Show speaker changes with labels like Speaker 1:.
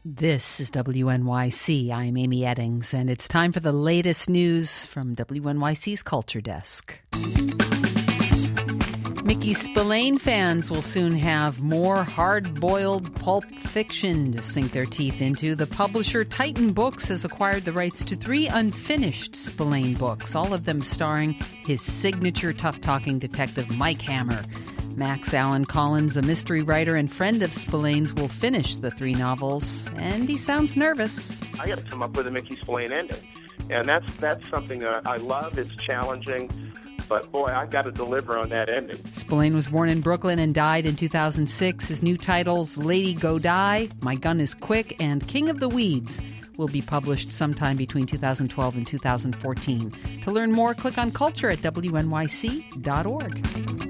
Speaker 1: This is WNYC. I'm Amy Eddings, and it's time for the latest news from WNYC's Culture Desk. Mickey Spillane fans will soon have more hard-boiled pulp fiction to sink their teeth into. The publisher Titan Books has acquired the rights to 3 unfinished Spillane books, all of them starring his signature tough-talking detective Mike Hammer. Max Allan Collins, a mystery writer and friend of Spillane's, will finish the 3 novels, and he sounds nervous.
Speaker 2: I got to come up with a Mickey Spillane ending, and that's something that I love. It's challenging, but boy, I've got to deliver on that ending.
Speaker 1: Spillane was born in Brooklyn and died in 2006. His new titles, Lady Godiva, My Gun is Quick, and King of the Weeds, will be published sometime between 2012 and 2014. To learn more, click on Culture at WNYC.org.